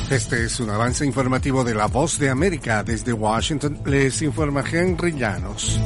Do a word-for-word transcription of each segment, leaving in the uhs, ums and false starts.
Este es un avance informativo de La Voz de América. Desde Washington les informa Henry Llanos.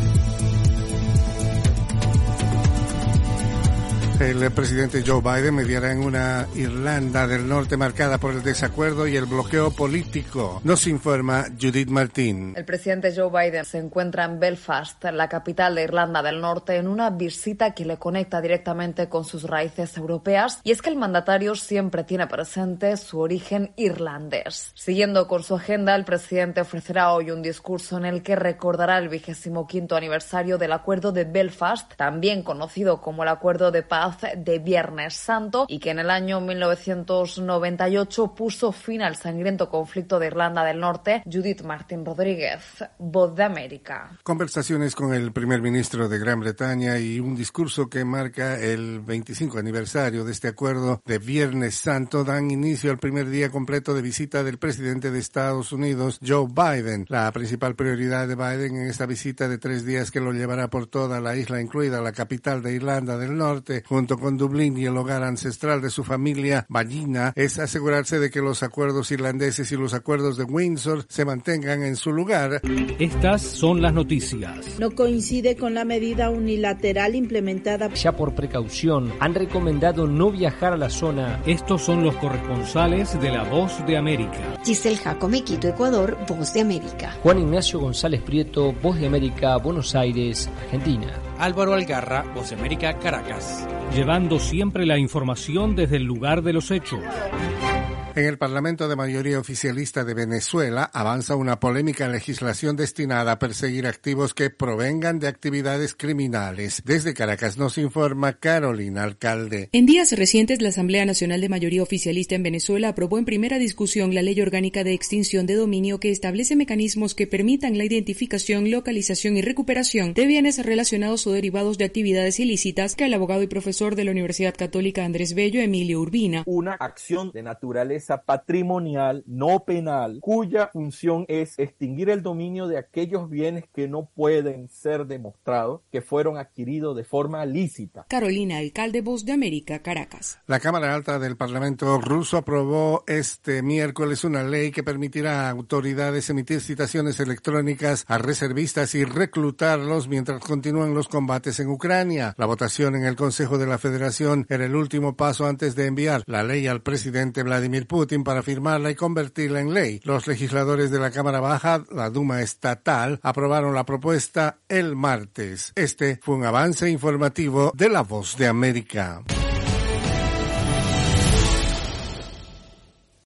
El presidente Joe Biden mediará en una Irlanda del Norte marcada por el desacuerdo y el bloqueo político. Nos informa Judith Martín. El presidente Joe Biden se encuentra en Belfast, la capital de Irlanda del Norte, en una visita que le conecta directamente con sus raíces europeas. Y es que el mandatario siempre tiene presente su origen irlandés. Siguiendo con su agenda, el presidente ofrecerá hoy un discurso en el que recordará el vigésimo quinto aniversario del Acuerdo de Belfast, también conocido como el Acuerdo de Paz de Viernes Santo, y que en el año mil novecientos noventa y ocho puso fin al sangriento conflicto de Irlanda del Norte. Judith Martín Rodríguez, Voz de América. Conversaciones con el primer ministro de Gran Bretaña y un discurso que marca el veinticinco aniversario de este acuerdo de Viernes Santo dan inicio al primer día completo de visita del presidente de Estados Unidos, Joe Biden. La principal prioridad de Biden en esta visita de tres días, que lo llevará por toda la isla, incluida la capital de Irlanda del Norte, junto con Dublín y el hogar ancestral de su familia, Ballina, es asegurarse de que los acuerdos irlandeses y los acuerdos de Windsor se mantengan en su lugar. Estas son las noticias. No coincide con la medida unilateral implementada. Ya por precaución, han recomendado no viajar a la zona. Estos son los corresponsales de La Voz de América. Giselle Jacome, Quito, Ecuador, Voz de América. Juan Ignacio González Prieto, Voz de América, Buenos Aires, Argentina. Álvaro Algarra, Voz de América, Caracas. Llevando siempre la información desde el lugar de los hechos. En el Parlamento de mayoría oficialista de Venezuela avanza una polémica legislación destinada a perseguir activos que provengan de actividades criminales. Desde Caracas nos informa Carolina Alcalde. En días recientes, la Asamblea Nacional de mayoría oficialista en Venezuela aprobó en primera discusión la Ley Orgánica de Extinción de Dominio, que establece mecanismos que permitan la identificación, localización y recuperación de bienes relacionados o derivados de actividades ilícitas, que el abogado y profesor de la Universidad Católica Andrés Bello, Emilio Urbina. Una acción de naturaleza patrimonial, no penal, cuya función es extinguir el dominio de aquellos bienes que no pueden ser demostrados que fueron adquiridos de forma lícita. Carolina Alcalde, Voz de América, Caracas. La Cámara Alta del Parlamento ruso aprobó este miércoles una ley que permitirá a autoridades emitir citaciones electrónicas a reservistas y reclutarlos mientras continúan los combates en Ucrania. La votación en el Consejo de la Federación era el último paso antes de enviar la ley al presidente Vladimir Putin para firmarla y convertirla en ley. Los legisladores de la Cámara Baja, la Duma Estatal, aprobaron la propuesta el martes. Este fue un avance informativo de La Voz de América.